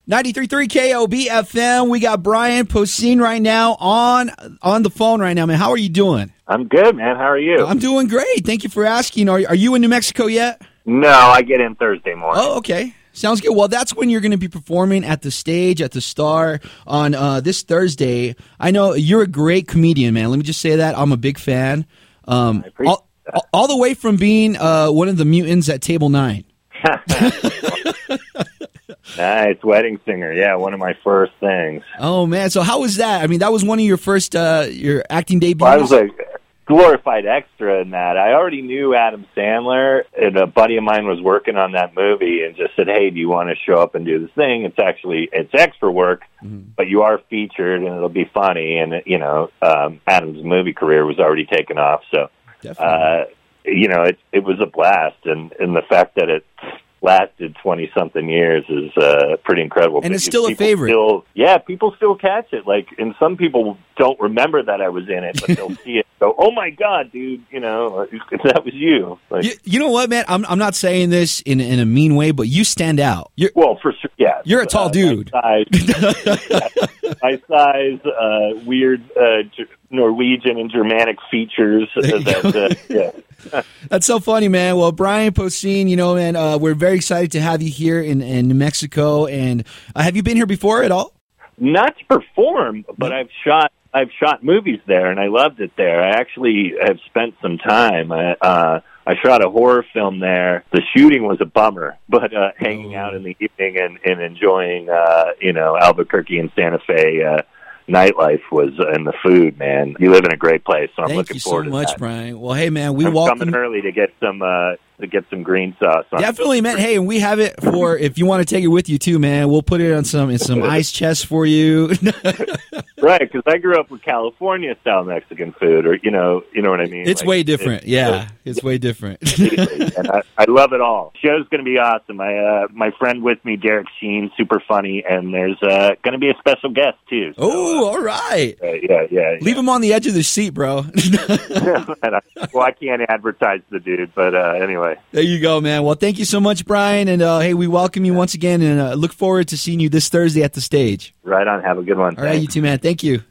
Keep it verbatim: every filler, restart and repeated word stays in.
ninety-three point three K O B F M. We got Brian Posehn right now on on the phone right now, man. How are you doing? I'm good, man. How are you? I'm doing great. Thank you for asking. Are, are you in New Mexico yet? No, I get in Thursday morning. Oh, okay. Sounds good. Well, that's when you're going to be performing at the stage, at the Star, on uh, this Thursday. I know you're a great comedian, man. Let me just say that. I'm a big fan. Um, all, that. all the way from being uh, one of the mutants at Table nine. Nice. Wedding singer. Yeah, one of my first things. Oh, man. So how was that? I mean, that was one of your first uh, your acting debuts? Well, I was a glorified extra in that. I already knew Adam Sandler, and a buddy of mine was working on that movie and just said, hey, do you want to show up and do this thing? It's actually, it's extra work, mm-hmm. but you are featured and it'll be funny. And, you know, um, Adam's movie career was already taken off. So, uh, you know, it, it was a blast. And, and the fact that it lasted twenty-something years is uh, pretty incredible. And it's still a favorite. Still, yeah, people still catch it. Like, and some people don't remember that I was in it, but they'll see it and go, oh, my God, dude, you know, that was you. Like, you. You know what, man? I'm I'm not saying this in, in a mean way, but you stand out. You're, well, for sure, yeah. You're a tall uh, dude. My size, my size uh, weird uh, Norwegian and Germanic features. That, uh, yeah. That's so funny, man. Well, Brian Posehn, you know, man, uh, we're very excited to have you here in, in New Mexico. And uh, have you been here before at all? Not to perform, but I've shot I've shot movies there, and I loved it there. I actually have spent some time. I, uh, I shot a horror film there. The shooting was a bummer, but uh, hanging out in the evening and, and enjoying, uh, you know, Albuquerque and Santa Fe uh, nightlife was, and the food, man. You live in a great place, so I'm Thank looking forward to that. Thank you so much, Brian. Well, hey, man, we I'm welcome... coming early to get some... Uh, to get some green sauce on. Definitely, man. Hey, and we have it for if you want to take it with you too, man. We'll put it on some in some ice chests for you. Right, because I grew up with California style Mexican food, or you know, you know what I mean. It's like, way different. It, yeah, it's, it's way different. And I, I love it all. Show's going to be awesome. My uh, my friend with me, Derek Sheen, super funny, and there's uh, going to be a special guest too. So, oh, all right. Uh, yeah, yeah. Leave yeah. him on the edge of the seat, bro. I, well, I can't advertise the dude, but uh, anyway. There you go, man. Well, thank you so much, Brian. And, uh, hey, we welcome you once again and uh, look forward to seeing you this Thursday at the stage. Right on. Have a good one. All right, you too, man. Thank you.